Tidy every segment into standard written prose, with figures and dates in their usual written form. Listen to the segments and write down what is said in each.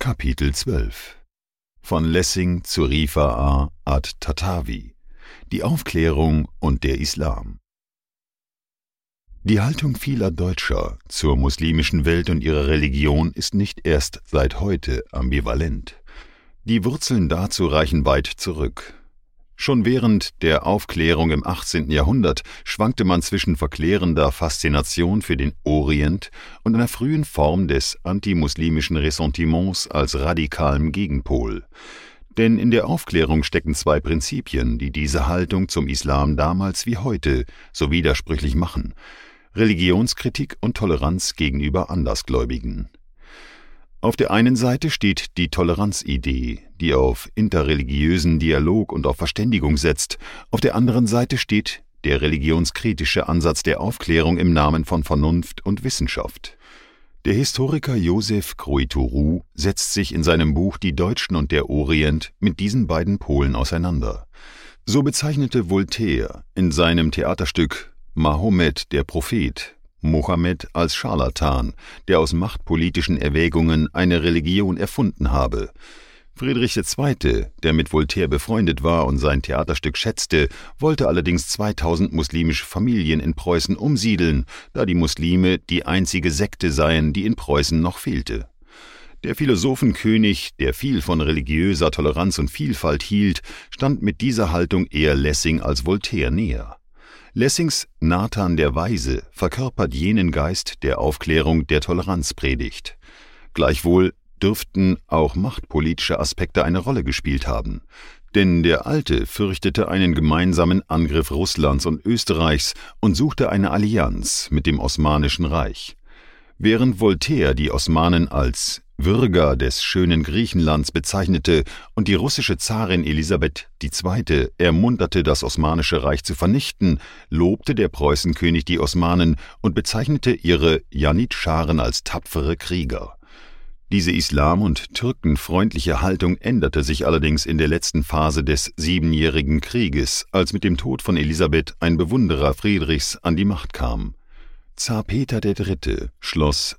Kapitel 12 Von Lessing zu Rifa'a at-Tahtawi: Die Aufklärung und der Islam. Die Haltung vieler Deutscher zur muslimischen Welt und ihrer Religion ist nicht erst seit heute ambivalent. Die Wurzeln dazu reichen weit zurück. Schon während der Aufklärung im 18. Jahrhundert schwankte man zwischen verklärender Faszination für den Orient und einer frühen Form des antimuslimischen Ressentiments als radikalem Gegenpol. Denn in der Aufklärung stecken zwei Prinzipien, die diese Haltung zum Islam damals wie heute so widersprüchlich machen: Religionskritik und Toleranz gegenüber Andersgläubigen. Auf der einen Seite steht die Toleranzidee, die auf interreligiösen Dialog und auf Verständigung setzt. Auf der anderen Seite steht der religionskritische Ansatz der Aufklärung im Namen von Vernunft und Wissenschaft. Der Historiker Joseph Kroitourou setzt sich in seinem Buch »Die Deutschen und der Orient« mit diesen beiden Polen auseinander. So bezeichnete Voltaire in seinem Theaterstück »Mahomet, der Prophet« Mohammed als Scharlatan, der aus machtpolitischen Erwägungen eine Religion erfunden habe. Friedrich II., der mit Voltaire befreundet war und sein Theaterstück schätzte, wollte allerdings 2000 muslimische Familien in Preußen umsiedeln, da die Muslime die einzige Sekte seien, die in Preußen noch fehlte. Der Philosophenkönig, der viel von religiöser Toleranz und Vielfalt hielt, stand mit dieser Haltung eher Lessing als Voltaire näher. Lessings Nathan der Weise verkörpert jenen Geist der Aufklärung, der Toleranz predigt. Gleichwohl dürften auch machtpolitische Aspekte eine Rolle gespielt haben. Denn der Alte fürchtete einen gemeinsamen Angriff Russlands und Österreichs und suchte eine Allianz mit dem Osmanischen Reich. Während Voltaire die Osmanen als Würger des schönen Griechenlands bezeichnete und die russische Zarin Elisabeth II. Ermunterte, das Osmanische Reich zu vernichten, lobte der Preußenkönig die Osmanen und bezeichnete ihre Janitscharen als tapfere Krieger. Diese islam- und türkenfreundliche Haltung änderte sich allerdings in der letzten Phase des Siebenjährigen Krieges, als mit dem Tod von Elisabeth ein Bewunderer Friedrichs an die Macht kam. Zar Peter III. schloss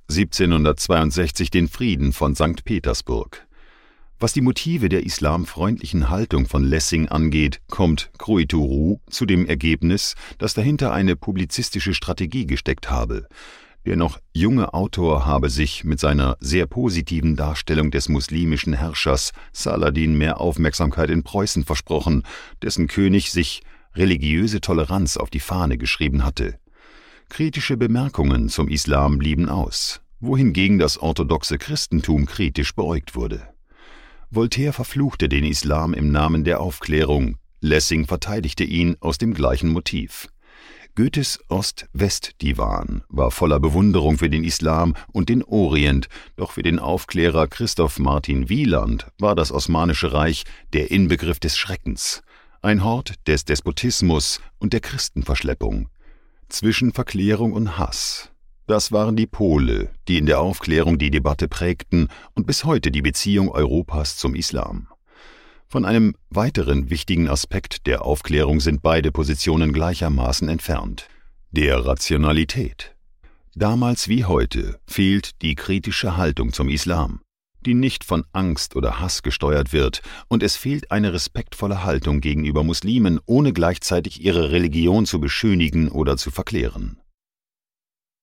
1762 den Frieden von St. Petersburg. Was die Motive der islamfreundlichen Haltung von Lessing angeht, kommt Kroitourou zu dem Ergebnis, dass dahinter eine publizistische Strategie gesteckt habe. Der noch junge Autor habe sich mit seiner sehr positiven Darstellung des muslimischen Herrschers Saladin mehr Aufmerksamkeit in Preußen versprochen, dessen König sich religiöse Toleranz auf die Fahne geschrieben hatte. Kritische Bemerkungen zum Islam blieben aus, wohingegen das orthodoxe Christentum kritisch beäugt wurde. Voltaire verfluchte den Islam im Namen der Aufklärung, Lessing verteidigte ihn aus dem gleichen Motiv. Goethes Ost-West-Divan war voller Bewunderung für den Islam und den Orient, doch für den Aufklärer Christoph Martin Wieland war das Osmanische Reich der Inbegriff des Schreckens, ein Hort des Despotismus und der Christenverschleppung. Zwischen Verklärung und Hass. Das waren die Pole, die in der Aufklärung die Debatte prägten und bis heute die Beziehung Europas zum Islam. Von einem weiteren wichtigen Aspekt der Aufklärung sind beide Positionen gleichermaßen entfernt: der Rationalität. Damals wie heute fehlt die kritische Haltung zum Islam, die nicht von Angst oder Hass gesteuert wird, und es fehlt eine respektvolle Haltung gegenüber Muslimen, ohne gleichzeitig ihre Religion zu beschönigen oder zu verklären.